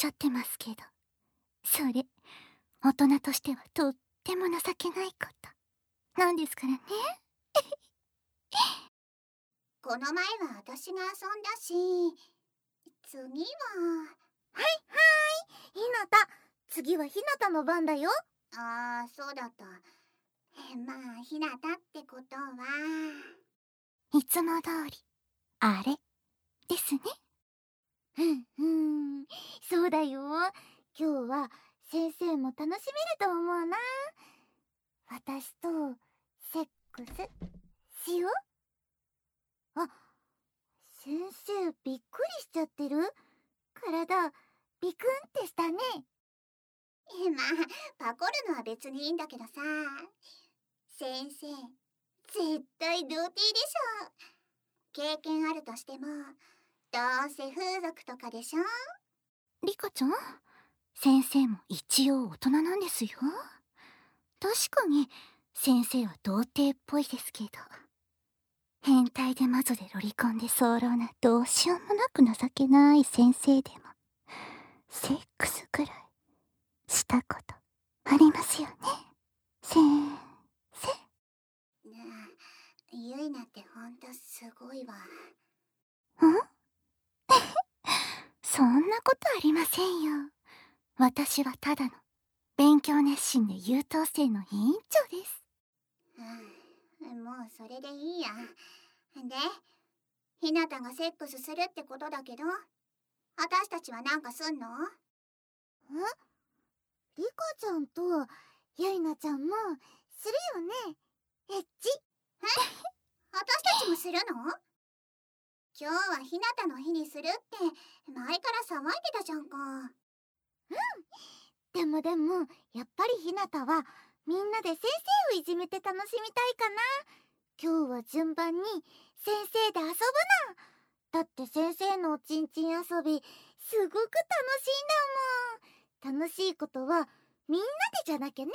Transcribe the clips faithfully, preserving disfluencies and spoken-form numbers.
ちゃってますけど、それ大人としてはとっても情けないことなんですからね。 この前は私が遊んだし、次は。はいはい、ひなた、次はひなたの番だよ。 ああ、そうだった。えまあひなたってことは、 いつも通りあれですね。 うんうん、そうだよ。今日は先生も楽しめると思うな。私とセックスしよう。あ、先生びっくりしちゃってる。体ビクンってしたね。 えまあパコるのは別にいいんだけどさ、先生絶対童貞でしょ。経験あるとしてもどうせ風俗とかでしょ。 リカちゃん、先生も一応大人なんですよ。確かに先生は童貞っぽいですけど、変態でマゾでロリコンで早漏などうしようもなく情けない先生でもセックスくらいしたことありますよね、先生。 ねえ、ゆいなってほんとすごいわ。 んそんなことありませんよ。私はただの勉強熱心で優等生の委員長です。 うん、もうそれでいいや。で、ひなたがセックスするってことだけど、私たちはなんかすんの？ え？リカちゃんとゆいなちゃんもするよね、エッチ。 え？私たちもするの？今日はひなたの日にするって前から騒いでたじゃんか。うん。 でもでもやっぱりひなたはみんなで先生をいじめて楽しみたいかな。今日は順番に先生で遊ぶな。だって先生のおちんちん遊びすごく楽しいんだもん。楽しいことはみんなでじゃなきゃね。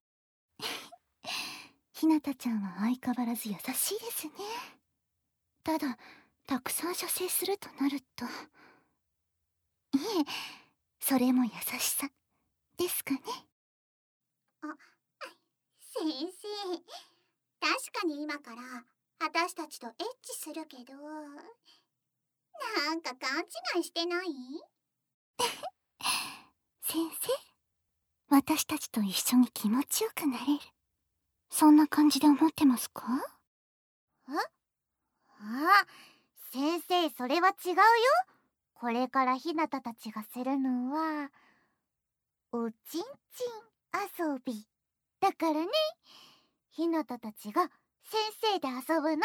ひなたちゃんは相変わらず優しいですね。ただたくさん射精するとなると、いえ、それも優しさですかね。 あ、先生、確かに今から私たちとエッチするけど、なんか勘違いしてない？ 先生、私たちと一緒に気持ちよくなれる、そんな感じで思ってますか？ え？あ、先生それは違うよ。これからひなたたちがするのはおちんちん遊びだからね。ひなたたちが先生で遊ぶの。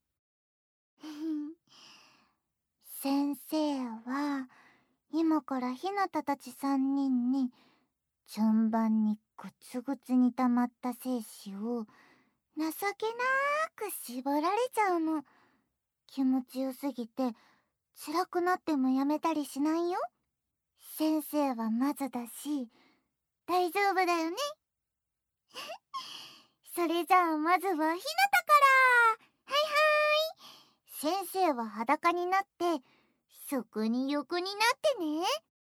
先生は今からひなたたちさんにんに順番にグツグツに溜まった精子を情けなく絞られちゃうの。気持ちよすぎて辛くなってもやめたりしないよ。先生はまずだし大丈夫だよね。それじゃあまずはひなたから。はいはい。先生は裸になってそこに横になってね。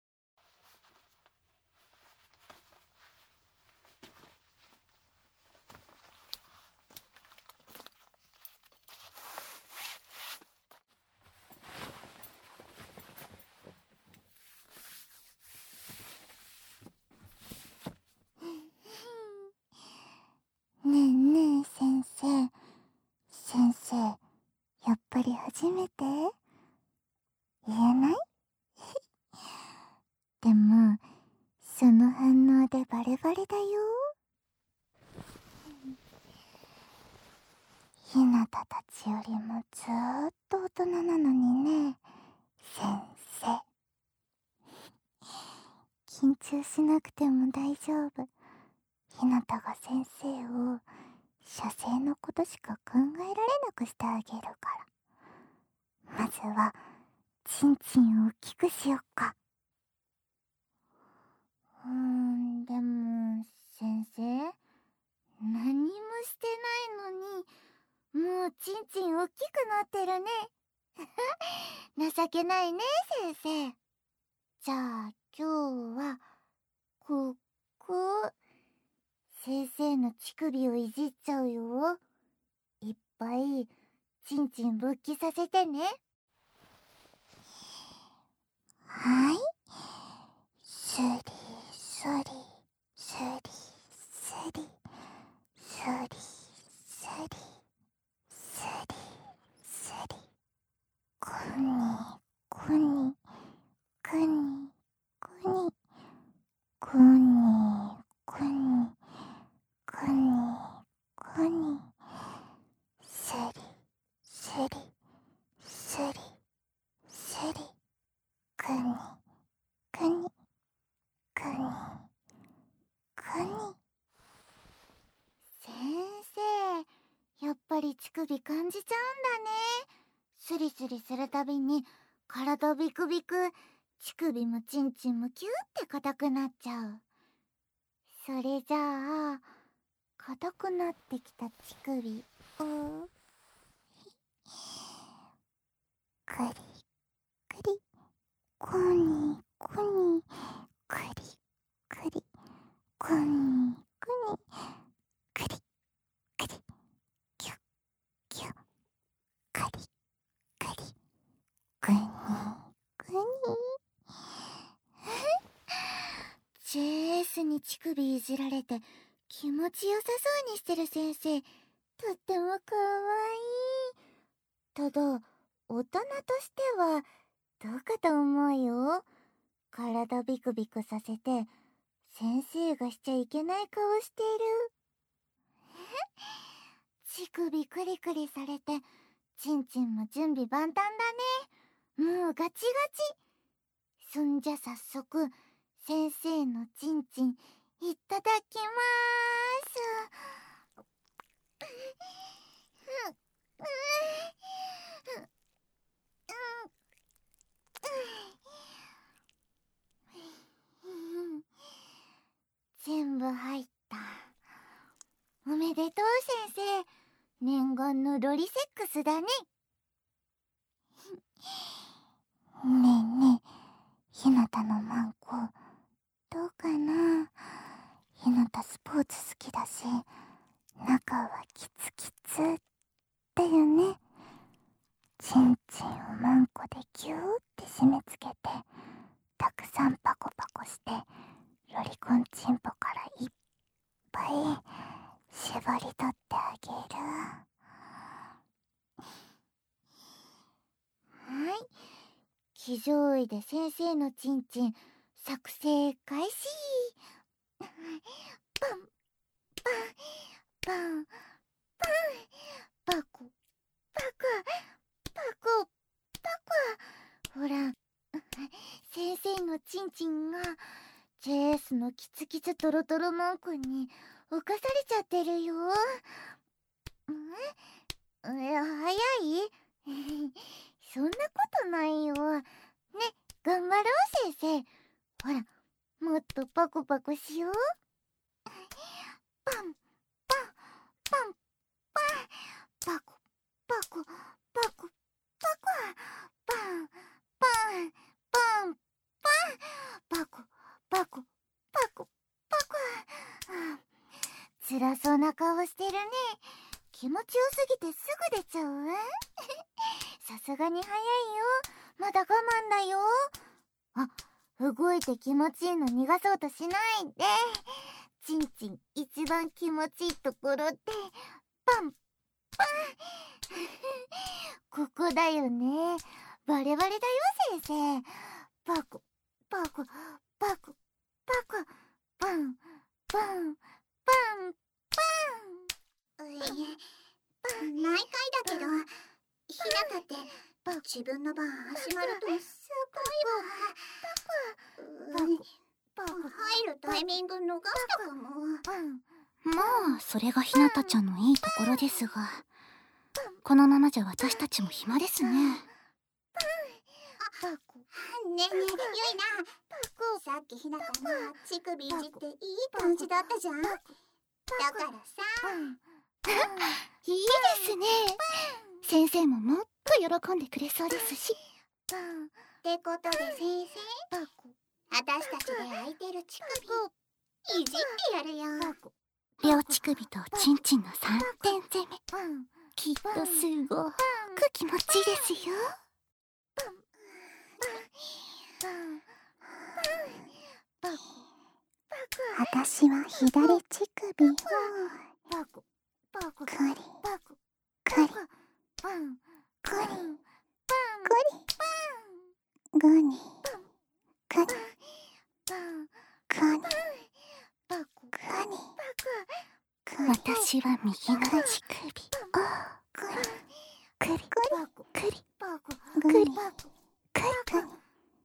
ねえねえ先生、先生やっぱり初めて？言えない？でもその反応でバレバレだよ。ひなたたちよりもずーっと大人なのにね、先生。緊張しなくても大丈夫。ひなたが先生を射精のことしか考えられなくしてあげるから。まずはチンチンを大きくしよっか。うーん、でも先生、何もしてないのにもうチンチン大きくなってるね。情けないね先生。じゃあ今日はここ先生の乳首をいじっちゃうよ。いっぱいチンチン勃起させてね。はい。スリスリスリスリスリスリスリスリくにくにくにくにくにくにくにくにスリスリスリスリくにくにくにくに。先生、やっぱり乳首感じちゃうんだね。スリスリするたびに体ビクビク、乳首もチンチンもキューって硬くなっちゃう。それじゃあ硬くなってきた乳首をクリクリコニコニクリクリコニコニクリクリキュッキュックリクリクニクニジェースに乳首いじられて気持ちよさそうにしてる先生、とってもかわいい。ただ大人としてはどうかと思うよ。体ビクビクさせて先生がしちゃいけない顔してる。乳首クリクリされてチンチンも準備万端だね。もうガチガチ。そんじゃ早速先生のチンチンいただきまーす。全部入った。おめでとう先生。念願のロリセックスだね。ねえねえ、ひなたのマンコどうかな。ひなたスポーツ好きだし、中はキツキツだよね。チンチンをマンコでギューって締め付けて、たくさんパコパコして、ロリコンチンポからいっぱい絞り取ってあげる。はい、騎乗位で先生のチンチン作成開始。パンパンパンパンパコパコパコパコ。ほら、先生のチンチンがジェースのキツキツトロトロマンコに侵されちゃってるよ。ん？早い？そんなことないよ。ね、頑張ろう先生。ほら、もっとパコパコしよう。パンパンパンパンパコパコパコパコパンパンパンパンパコパコパコパコ。辛そうな顔してるね。気持ちよすぎてすぐ出ちゃう？さすがに早いよ。まだ我慢だよ。あ、動いて気持ちいいの逃がそうとしないで。チンチン一番気持ちいいところでパンパンここだよね。バレバレだよ先生。パコパコパコパコパンパンパンパン。 うえ、毎回だけどひなたって自分の番始まるとすごいわ。うん、入るタイミング逃したかも。 まあそれがひなたちゃんのいいところですが、このままじゃ私たちも暇ですね。 ねえねえゆいな、さっきひなたの乳首いじっていい感じだったじゃん。だからさ、 いいですね。先生ももっと喜んでくれそうですし。 ってことで先生、 私たちで空いてる乳首いじってやるよ。 両乳首とチンチンの三点攻め、きっとすごく気持ちいいですよ。 私は左乳首をくりくりくりくりぐにぐにぐにぐに私は右の乳首をくりくりくりくりくりくりくり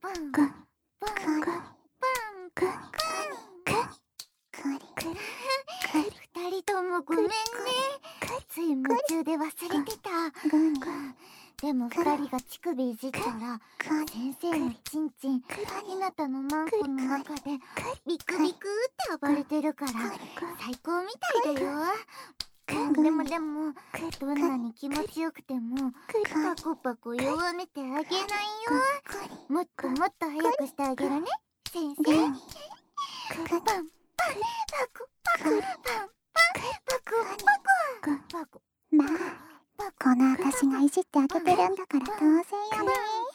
二人ともごめんね。つい夢中で忘れてた。でも二人が乳首いじったら先生のチンチンひなたのマンコの中でビクビクって暴れてるから最高みたいだよ。でもでもどんなに気持ちよくてもパコパコ弱めてあげないよ。もっともっと早くしてあげるね先生。パンパンパコパコパンパンパコパコパコ。 まあこの私がいじってあげてるんだから当然よね。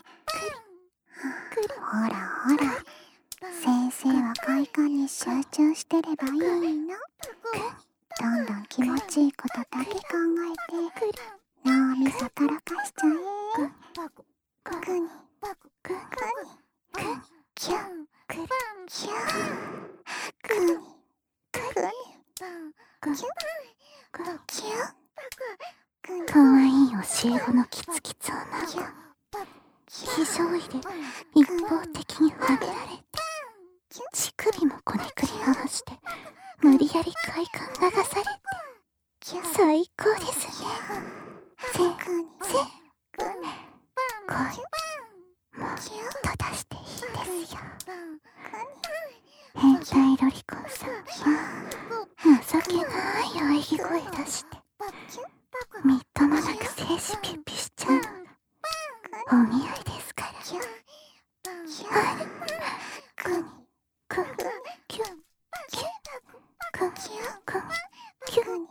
ほらほら先生は快感に集中してればいいの。どんどん気持ちいいことだけ考えて脳みそたらかしちゃえ。グニグニキュンキュングニグニキュンキュン。 かわいい教え子のキツキツ女が非常位で一方的にはめられて乳首もこねくり合わして無理やり快感流されて最高ですね。せせ声もう閉ざしていいですよ。変態ロリコンさん情けない喘ぎ声出してみっともなく精子ピッピしちゃうのがお似合いですから。はい。くにくキュンキュンくくキュンキュンキュン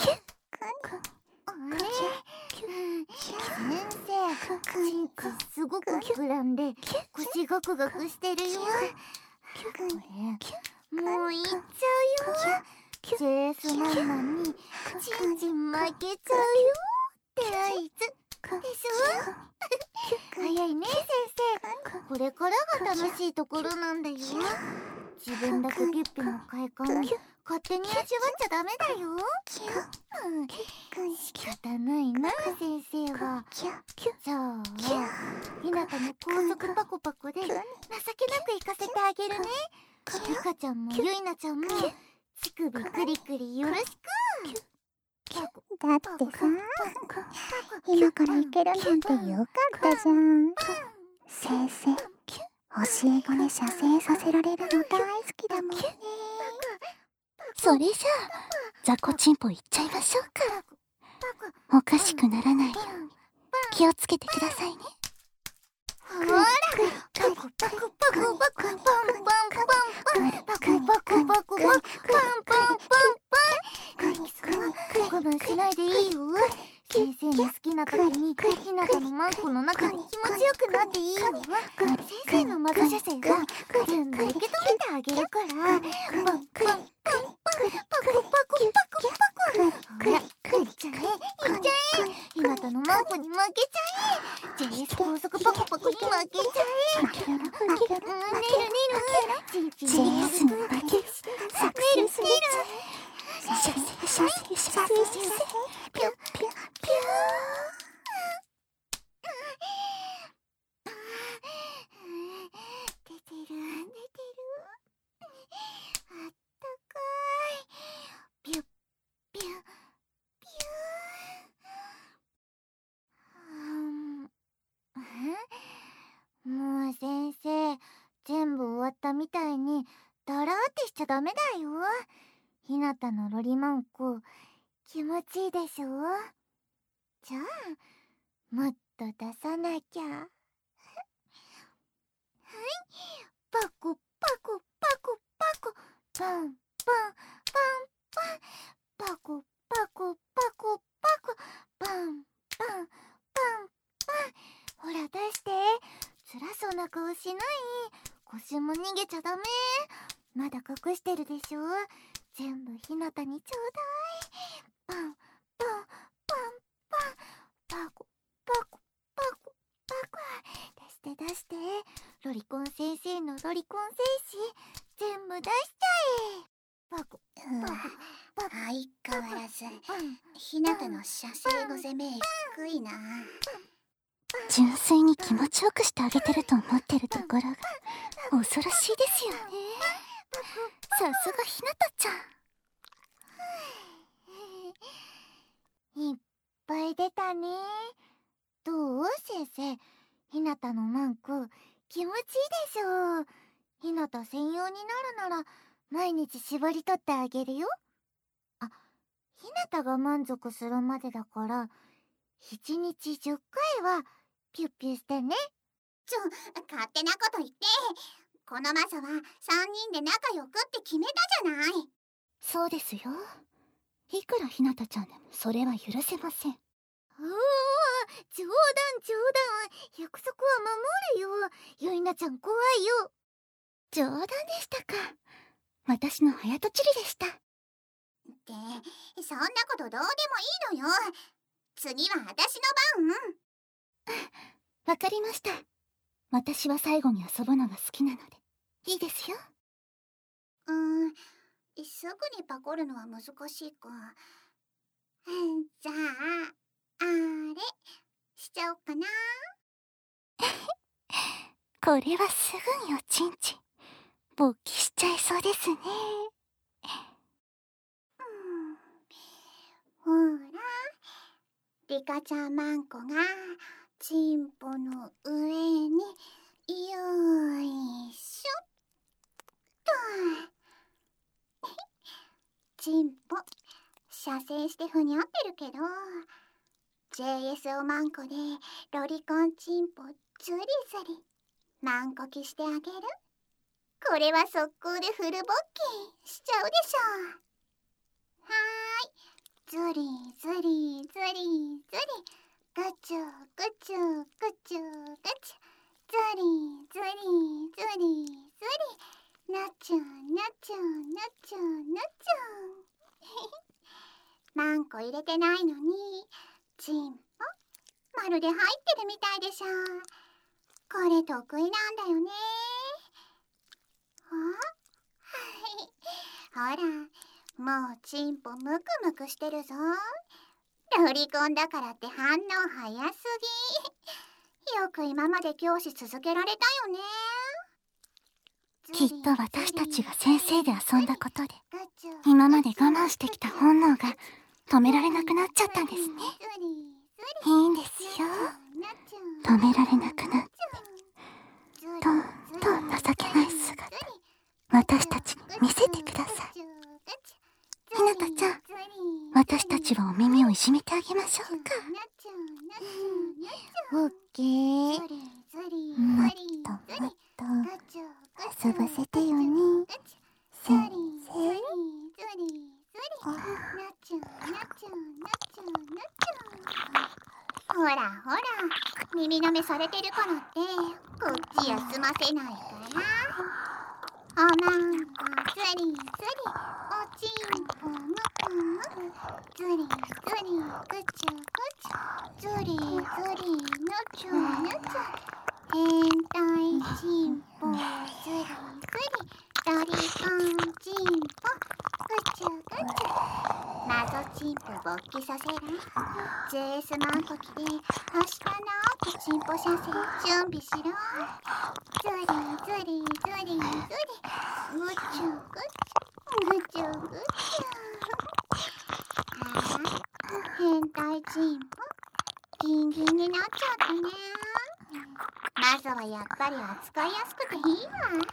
先生、チンチンすごく膨らんで腰ガクガクしてるよ。これもういっちゃうよ。ジェイスママにチンチン負けちゃうよって合図でしょ。早いね先生、これからが楽しいところなんだよ。自分だけピッピの快感を勝手に味わっちゃダメだよ。仕方ないな先生は。じゃあひなたの高速パコパコで情けなく行かせてあげるね。ゆかちゃんもゆいなちゃんも乳首クリクリよろしく。 だってさ今から行けるなんてよかったじゃん。先生教え子に射精させられるの大好きだもんね。 それじゃあ雑魚チンポいっちゃいましょうか。おかしくならないように気をつけてくださいね。 ほらパコパコパコパコパンパンパンパンパコパコパコパコパンパンパンパン。我慢しないでいいよ。先生の好きな時にひなたのマンコの中に気持ちよくなっていいよ。先生のマザ射精は全部受け止めてあげるから。パンパンパンパコパコパコパコ。ほらいっちゃえいっちゃえ。ひなたのマンコに負けちゃえ。ジェイス高速パコパコに負けちゃえ。ねるねるチンチンジェイスの負けねるねる射精射精射精射精ピュッピュッピュー。 出てる出てる。あったかい。ピュッピュッピュー。もう先生全部終わったみたいにだらーってしちゃダメだよ。ひなたのロリマンコ気持ちいいでしょ。じゃあもっと出さなきゃ。はいパコパコパコパコパンパンパンパンパコパコパコパコパンパンパンパン。ほら出して。辛そうな顔しない。腰も逃げちゃダメ。まだ隠してるでしょ。全部ひなたにちょうだい。パンパンパンパンパコパコパコパコ。出して出して。ロリコン先生のロリコン精子全部出しちゃえ。パコパコパコ。 相変わらずひなたの射精語攻め低いな。 純粋に気持ちよくしてあげてると思ってるところが恐ろしいですよね。さすがひなたちゃん。いっぱい出たね。どう先生、ひなたのマンコ気持ちいいでしょう。ひなた専用になるなら毎日絞り取ってあげるよ。あ、ひなたが満足するまでだからいちにちじゅっかいはピュッピュしてね。 ちょ、勝手なこと言って。この魔女はさんにんで仲良くって決めたじゃない。 そうですよ。いくらひなたちゃんでもそれは許せません。 おお、冗談冗談。約束は守るよ。ゆいなちゃん怖いよ。 冗談でしたか。私の早とちりでした。 ってそんなことどうでもいいのよ。次は私の番。 わかりました。私は最後に遊ぶのが好きなのでいいですよ。 うーん、すぐにパコるのは難しいか。じゃああれしちゃおっかな。 これはすぐにおちんちん勃起しちゃいそうですね。 うん、ほらリカちゃんマンコがチンポの上によいしょっと。チンポ射精してふにゃってるけど ジェイエス オマンコでロリコンチンポズリズリマンコキしてあげる。これは速攻でフル勃起しちゃうでしょ。はーい、ズリズリズリズリグチュグチュグチュグチュズリズリズリズリナチュナチュナチュナチュマンコ入れてないのにチンポまるで入ってるみたいでしょ。これ得意なんだよね。ほら、もうチンポムクムクしてるぞ。ロリコンだからって反応早すぎ。よく今まで教師続けられたよね。 きっと私たちが先生で遊んだことで今まで我慢してきた本能が止められなくなっちゃったんですね。いいんですよ。止められなくなってどんどん情けない姿私たちに見せてください。ひなたちゃん、私たちはお耳をいじめてあげましょうか。 オッケー。もっともっと遊ばせてよね先生。 ほらほら、耳舐めされてるからってこっち休ませないから。おまんこズリズリおちんぽむくむくズリズリぐちゅぐちゅズリズリのちゅのちゅ変態チンポズリズリロリコンチンポぐちゅぐちゅ謎チンポ勃起させる ジェイエス マンコキではしたなくチンポ射精準備しろ。ズリズリズリズリぐちゅぐちゅぐちゅぐちゅ。ああ、変態チンポギンギンになっちゃったね。マゾはやっぱり扱いやすくていいわ。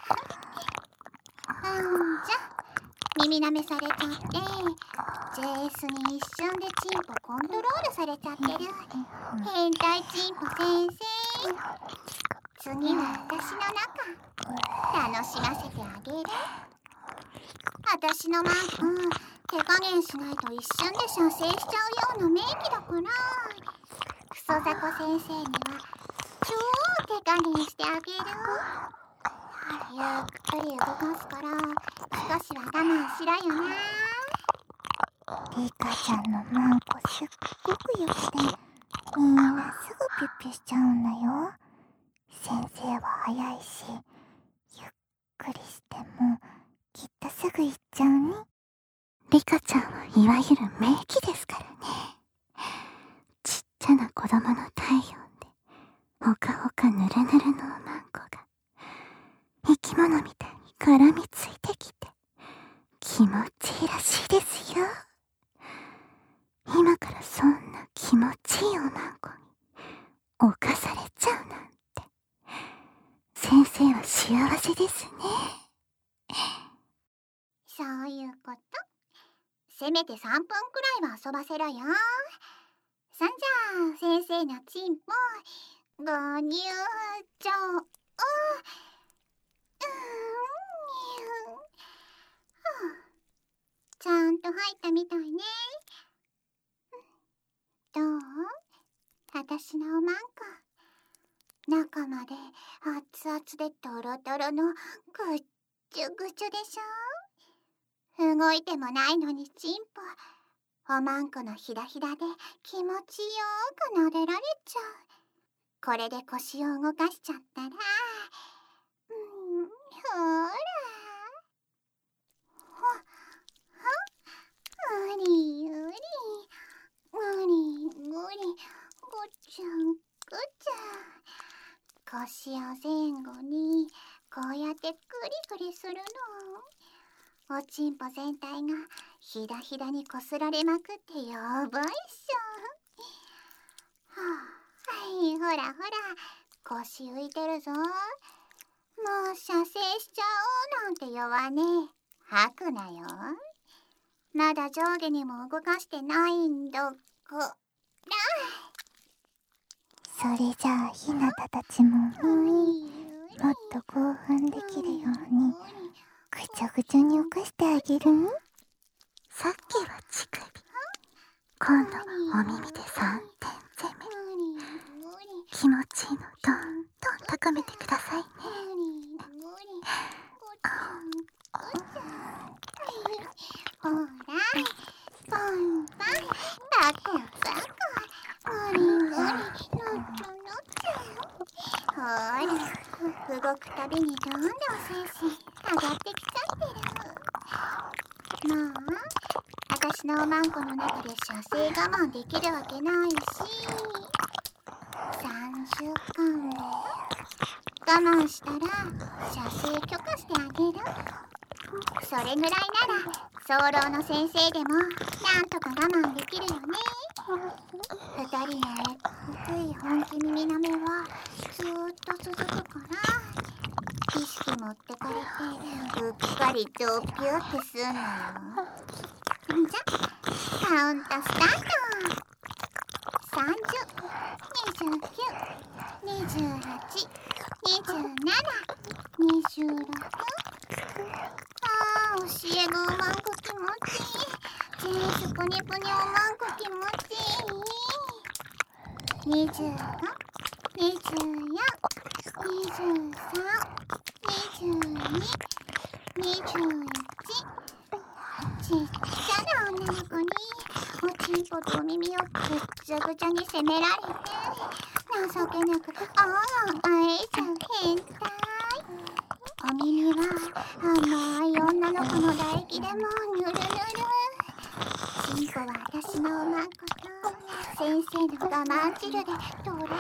うんじゃ耳舐めされちゃって ジェイエス に一瞬でチンポコントロールされちゃってる変態チンポ先生。次は私の中楽しませてあげる。私のマーク、手加減しないと一瞬で射精しちゃうような名器だから、クソザコ先生には超手加減してあげる。ゆっくり動かすから少しは我慢しろよな。 リカちゃんのマンコすっごくよくて、みんなすぐピュッピュしちゃうんだよ。先生は早いし、ゆっくりしてもきっとすぐ行っちゃうね。 リカちゃんはいわゆる名器ですからね。ちっちゃな子供の体温でほかほかぬるぬるのおまんこが生き物みたいに絡みついてきて気持ちいいらしいですよ。今からそんな気持ちいいおまんこに侵されちゃうなんて、先生は幸せですね。 そういうこと。せめてさんぷんくらいは遊ばせろよ。そんじゃあ先生のチンポご入場。うーん、ちゃんと入ったみたいね。どう？私のおまんこ、中まで熱々でトロトロのぐっちゅぐちゅでしょ。動いてもないのにチンポ、おまんこのひらひらで気持ちよく撫でられちゃう。これで腰を動かしちゃったら、うん、ほら、ほ、ほ、うりうり、うりうり、ぐちゃんぐちゃん。腰を前後にこうやってクリクリするの。おちんぽ全体がひだひだにこすられまくってやばいっしょ。はあ、はい、ほらほら、腰浮いてるぞ。もう射精しちゃおうなんて弱音吐くなよ。まだ上下にも動かしてないんだから。 それじゃあひなたたちももっと興奮できるようにぐちゃぐちゃに起こしてあげるね。 さっきは乳首、今度はお耳でさんてん攻め。気持ちいいのどんどん高めてくださいね。 ほら、ポンポン、パコパコ、ゴリゴリ、のっちょのっちょ。ほら、動くたびにどんどん精神上がってきちゃってる。まあ、私のおまんこの中で射精我慢できるわけないし、さんしゅうかんも我慢したら射精許可してあげる。それぐらいなら早漏の先生でもなんとか我慢できるよね。ふたりのえっくい本気耳なめはずーっと続くから、意識持ってかれてうっかりドピューってすんのよ。じゃ、カウントスタート。さんじゅう、にじゅうきゅう、にじゅうはち、にじゅうなな、にじゅうろく。あー、教え子おまんこ気持ちいい。ジェンスプニプニおまんこ気持ちいい。にじゅうご、にじゅうよん、にじゅうさん、にじゅうに、にじゅういち。ちっちゃな女の子におちんぽとお耳をぐっちゃぐちゃに責められて情けなくあああえちゃう変態。お耳は甘い女の子の唾液でもぬるぬる。ちんぽは私のおまんこと先生の我慢汁でトロットロ。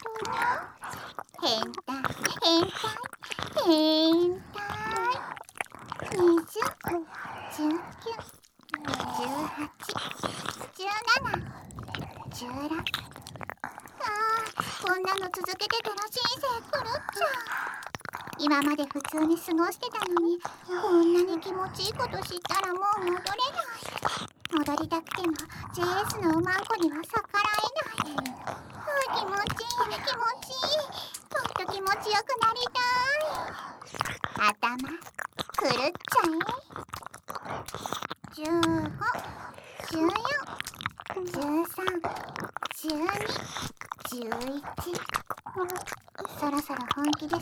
変態変態変態。にじゅう、じゅうきゅう、じゅうはち、じゅうなな、じゅうろく。ああ、こんなの続けてたら人生狂っちゃう。今まで普通に過ごしてたのに、こんなに気持ちいいこと知ったらもう戻れない。戻りたくても ジェイエス のおまんこには逆らえない。ああ、気持ちいい気持ちいい。もっと気持ちよくなりたい。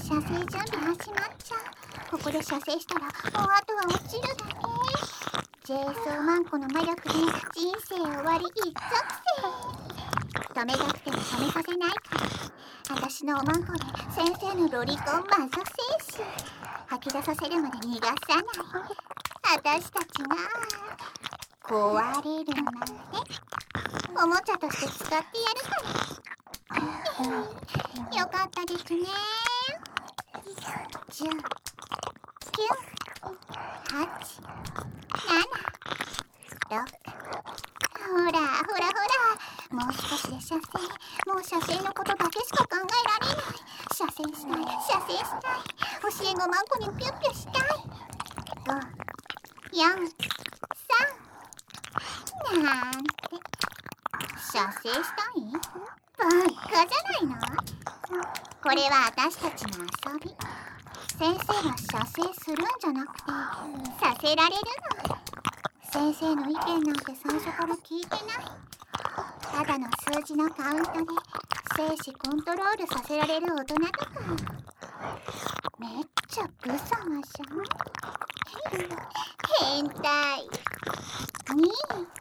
射精準備始まっちゃう。ここで射精したらもうあとは落ちるだけ。ジェイソーマンコの魔力で人生終わり一直線。止めたくても止めさせないから。私のおまんこで先生のロリコンマゾ精子吐き出させるまで逃がさない。私たちが壊れるまでおもちゃとして使ってやるからよかったですね。じゅう、きゅう、はち、なな、ろく。ほらほらほら、もう少しで射精。もう射精のことだけしか考えられない。射精したい射精したい。教え子マンコにピュッピュしたい。ご、よん、さんなんて射精したい？バカじゃないの？これは私たちの遊び。先生は射精するんじゃなくてさせられるの。先生の意見なんて最初から聞いてない。ただの数字のカウントで精子コントロールさせられる大人とかめっちゃブサマじゃん。変態。に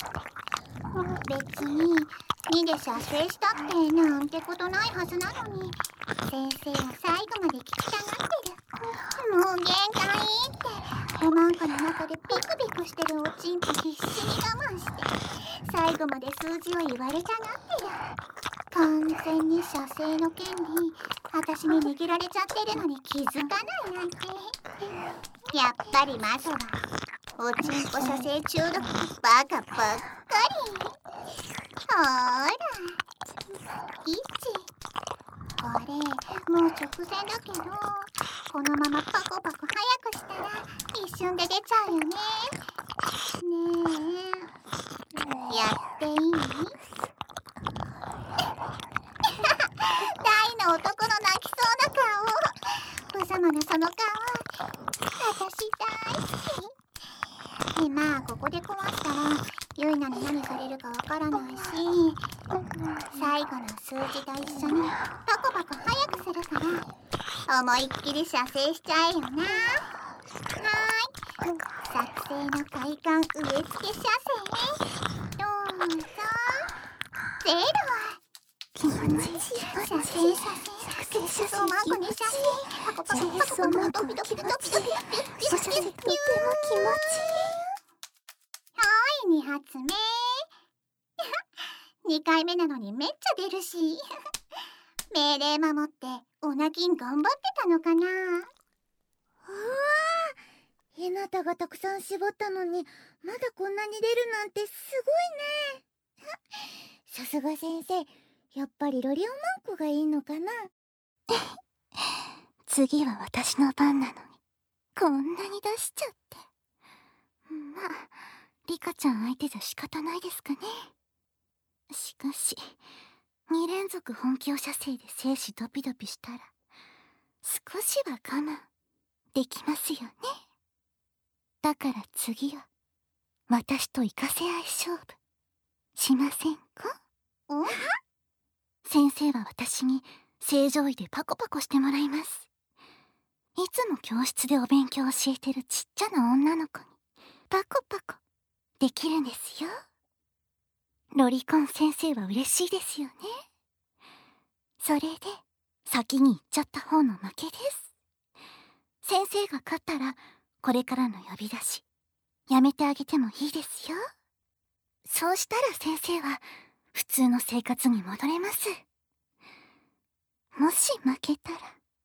別ににで射精したってなんてことないはずなのに先生は最後まで聞きたがってる。もう限界っておまんこの中でピクピクしてるおちんぽ必死に我慢して最後まで数字を言われたがってる。完全に射精の権利私に握られちゃってるのに気づかないなんて。やっぱりマゾはおちんぽ射精中毒バカばっかり。ほーらいちこれもう直前だけどこのままパコパコ早くしたら一瞬で出ちゃうよね。ねえやっていい？大の男の泣きそうな顔。ブサマのその顔私大好き。でまあここで壊したらユイナに何されるかわからないし最後の数字と一緒にパコパコ早くするから思いっきり射精しちゃえよな。はーい作成の快感植え付け射精どうぞ。ゼロ気持ちいい。 射精射精作成射精マンコに射精パコパコパコパコドキドキドキドキピュッピュッピュッピュッピュッとても気持ちいい。 に発目にかいめなのにめっちゃ出るし命令守ってオナキン頑張ってたのかな。 うわー、ひなたがたくさん絞ったのにまだこんなに出るなんてすごいね。さすが先生、やっぱりロリオマンコがいいのかな。 次は私の番なのにこんなに出しちゃって。まあリカちゃん相手じゃ仕方ないですかね。しかしに連続本気を射精で精子ドピドピしたら少しは我慢できますよね。だから次は私とイカせ合い勝負しませんか？ お？ 先生は私に正常位でパコパコしてもらいます。いつも教室でお勉強を教えてるちっちゃな女の子にパコパコできるんですよ。ロリコン先生は嬉しいですよね。それで先に行っちゃった方の負けです。先生が勝ったらこれからの呼び出しやめてあげてもいいですよ。そうしたら先生は普通の生活に戻れます。もし負けたら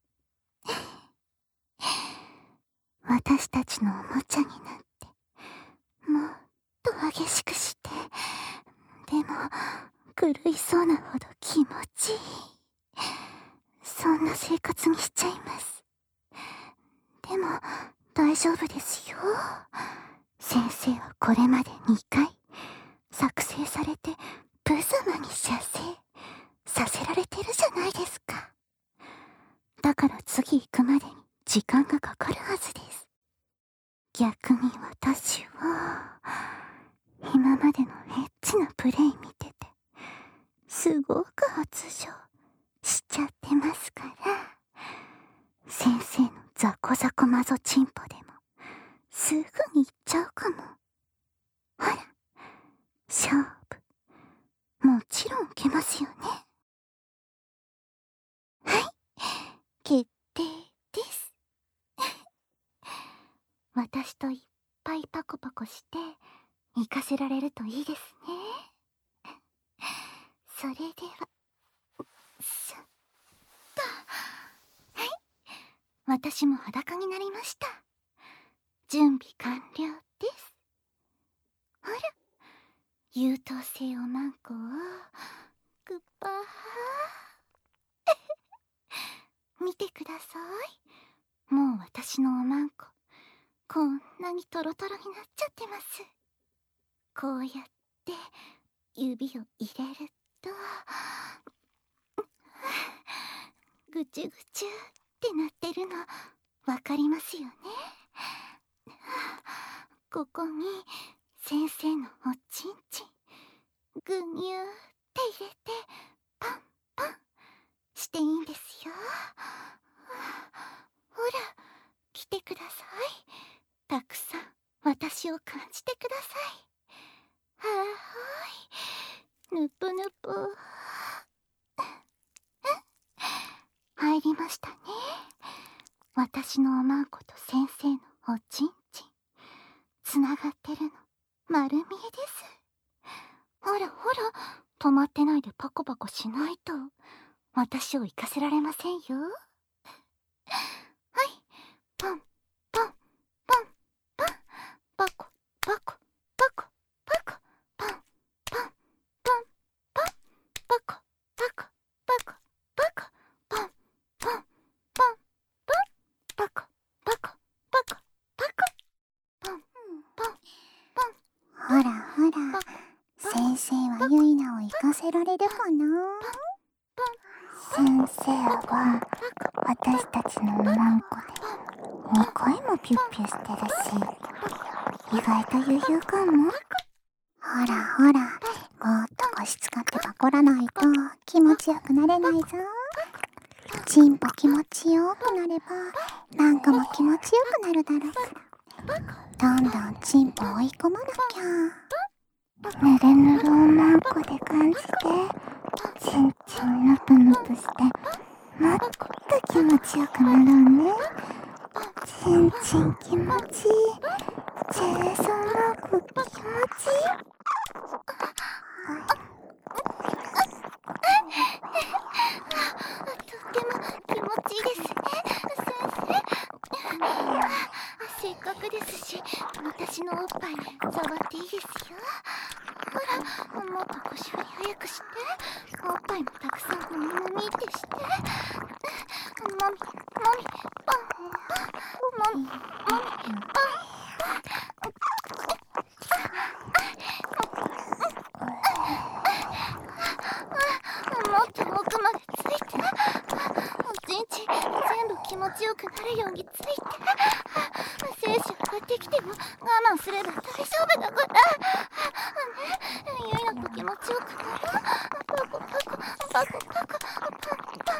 私たちのおもちゃになってもっと激しくしてでも狂いそうなほど気持ちいいそんな生活にしちゃいます。でも大丈夫ですよ。先生はこれまでにかい作成されて無様に射精させられてるじゃないですか。だから次行くまでに時間がかかるはずです。逆に私は今までのエッチなプレイ見ててすごく発情しちゃってますから先けますよね。はい、決定です。私といっぱいパコパコして行かせられるといいですね。それでは、すっと。はい、私も裸になりました。準備完了です。ほら、優等生おまんこをグッバー見てください。もう私のおまんここんなにトロトロになっちゃってます。こうやって指を入れるとぐちゅぐちゅってなってるのわかりますよね。ここに先生のおちんちんぐにゅーって入れてパンパンしていいんですよ。ほら、来てください。たくさん私を感じてください。はーい、ぬぷぬぷ。入りましたね。私のおまんこと先生のおちんちんつながってるの丸見えです。ほらほら、止まってないでパコパコしないと私を行かせられませんよ。はい、パンパンパンパン、パコパコパコパコ、パンパンパンパン、パコパコパコパコ、パンパンパンパン、パコパコパコパコ、パンパンパン。 ほらほら、先生はゆいなを行かせられるかな。 先生は私たちのおまんこでにかいもピュッピュしてるし、意外と余裕かも。 ほらほら、もっと腰使ってパコらないと気持ちよくなれないぞ。チンポ気持ちよくなればなんかも気持ちよくなるだろうから、どんどんチンポ追い込まなきゃ。 ぬるぬるおまんこで感じて、ちんちんぬぷぬぷしてもっと気持ちよくなろうね。ちんちん気持ちいい、チェーソーマーク気持ちいい。 とっても気持ちいいですね、先生。せっかくですし私のおっぱい触っていいですよ。ほら、もっと腰振り早くして、おっぱいもたくさんもみもみってして、もみもみパンパン、もみもみパンパン。もっと奥までついて、おちんちん全部気持ちよくなるようについて、精子上がってきても我慢すれば大丈夫だから。ゆいなと気持ちよくなる。パコパコパコパコパンパンパンパン、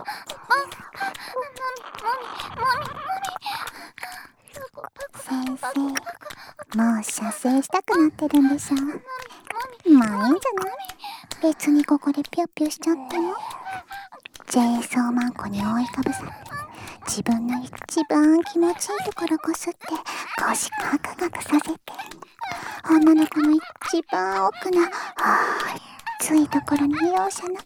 もみもみもみもみ、パコパコ先生、もう射精したくなってるんでしょ。まあいいんじゃない。別にここでピュッピュしちゃっても。ジェイソーマンコに覆いかぶさって自分の一番気持ちいいところこすって腰カクカクさせて、女の子の一番奥の熱いところに容赦なくピュッピュ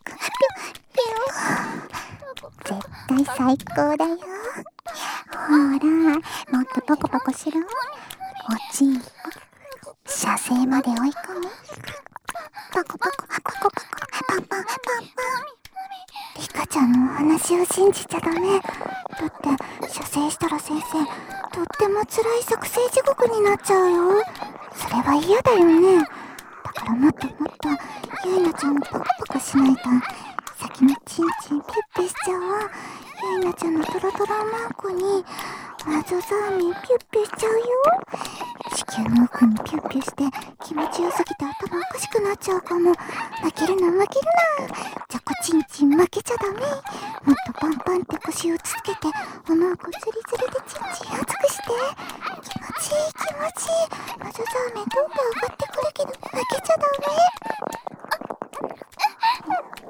ッ。絶対最高だよ。ほら、もっとパコパコしろ。おちんぽ射精まで追い込む。パコパコパコパコパンパンパンパン。 リカちゃんのお話を信じちゃダメ。だって射精したら先生とっても辛い作成地獄になっちゃうよ。それは嫌だよね。だからもっともっとゆいなちゃんをパコパコしないと先にチンチンピュッピュしちゃうわ。ゆいなちゃんのトロトロマンコにあざざーみんピュッピュしちゃうよ。子宮の奥にピュッピュして気持ちよすぎて頭おかしくなっちゃうかも。負けるな負けるな。じゃこちんちん負けちゃダメ。もっとパンパンって腰を打ちつけておまんこツリツリでチンチン熱くして。気持ちいい気持ちいい。あざざーみんどんどん上がってくるけど負けちゃダメ。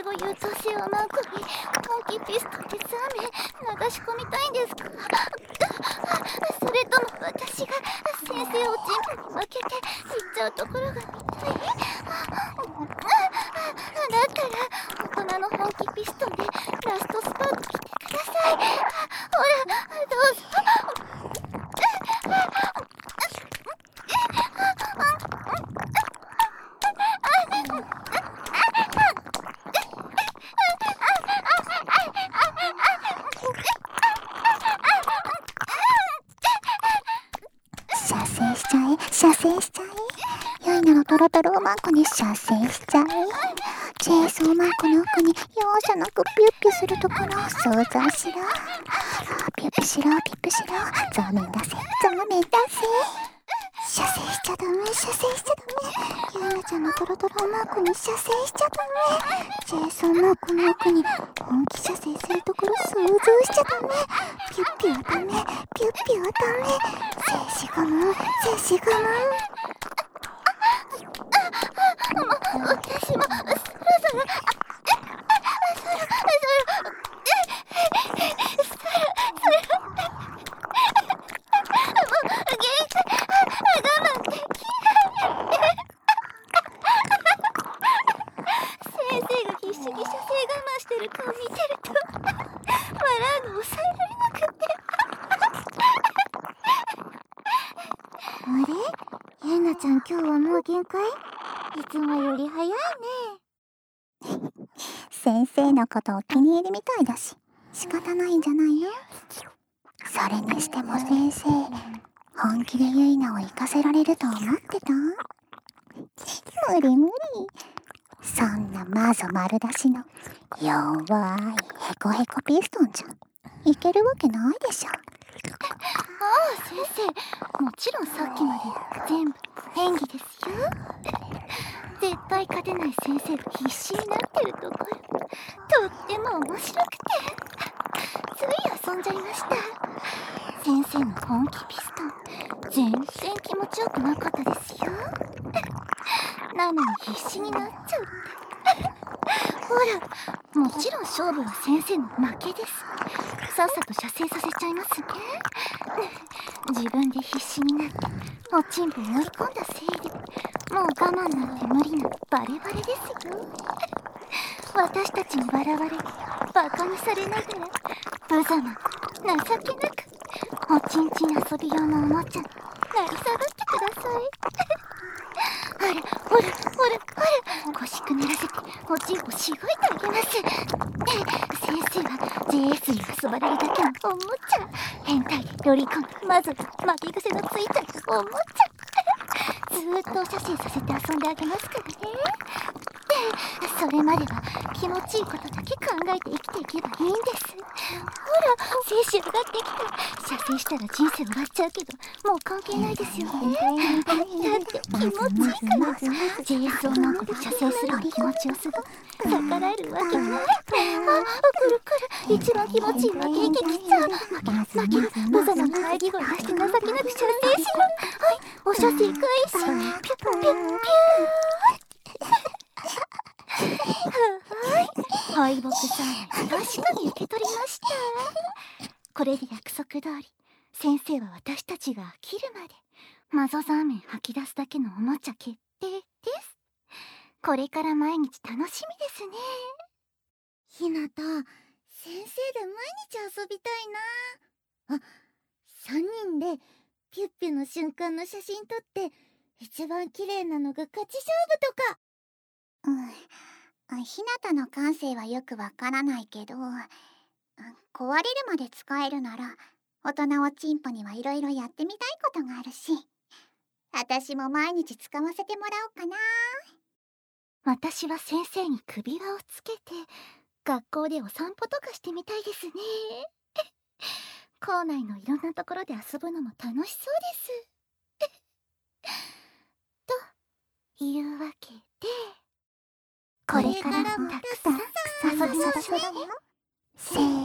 後優等生をマンコに本気ピストンでザーメン流し込みたいんですか？それとも私が先生をチンポに負けて行っちゃうところが見たい？だったら大人の本気ピストンでラストスパート来てください。ほらどうぞ。 射精しちゃえ、射精しちゃえ。ユイナのトロトロをマンコに射精しちゃえ。チェイソーマンコの奥に容赦なくピュッピュするところを想像しろ。ピュッピュしろ、ピュッピュしろ。ザーメン出せ、ザーメン出せ。射精しちゃダメ、射精しちゃダメ。ユイナちゃんのトロトロをマンコに射精しちゃダメ。チェイソーマンコの奥に本気射精するところ想像しちゃダメ。ピュッピュはダメ、ピュッピュはダメ。静止我慢、静止我慢。 私もそろそろそろそろちゃん、今日はもう限界？いつもより早いね。 先生のことお気に入りみたいだし仕方ないんじゃないの？それにしても先生、本気でユイナを行かせられると思ってた？無理無理。そんなマゾ丸出しの弱いヘコヘコピストンじゃんいけるわけないでしょ。 ああ先生、もちろんさっきまで全部演技ですよ。絶対勝てない先生が必死になってるところ、とっても面白くてつい遊んじゃいました。先生の本気ピストン全然気持ちよくなかったですよ。なのに必死になっちゃうってほら、もちろん勝負は先生の負けです。さっさと射精させちゃいますね。自分で必死になっておちんぽを追い込んだせいでもう我慢なんて無理なバレバレですよ。私たちに笑われバカにされながら無様情けなくおちんちん遊び用のおもちゃになり下がってください。ほらほらほらほら、腰くねらせておちんぽしごいてあげます。先生は ジェイエス に遊ばれるだけのおもちゃ、変態でロリコンマゾで負け癖のついたおもちゃ、ずーっとお写真させて遊んであげますからね。それまでは気持ちいいことだけ考えて生きていけばいいんです。ほら精子上がってきた。射精したら人生終わっちゃうけどもう関係ないですよね。だって気持ちいいから ジェイエス をマンコで射精するに気持ちよさが逆らえるわけない。あ、くるくる、一番気持ちいい負け息きちゃう。負ける負ける、無様な喘ぎ声出して情けなく射精しろ。はい、お射精開始。ピュッピュッピュッはい、敗北さん確かに受け取りました。これで約束通り先生は私たちが飽きるまでマゾザーメン吐き出すだけのおもちゃ決定です。これから毎日楽しみですね。 ひなた、先生で毎日遊びたいなあ。さんにんでピュッピュの瞬間の写真撮って一番綺麗なのが勝ち勝負とか。 うん、ひなたの感性はよくわからないけど、壊れるまで使えるなら大人おちんぽにはいろいろやってみたいことがあるし、私も毎日使わせてもらおうかな。 私は先生に首輪をつけて学校でお散歩とかしてみたいですね。校内のいろんなところで遊ぶのも楽しそうです。というわけでこれからもたくさん遊びましょうね。 せー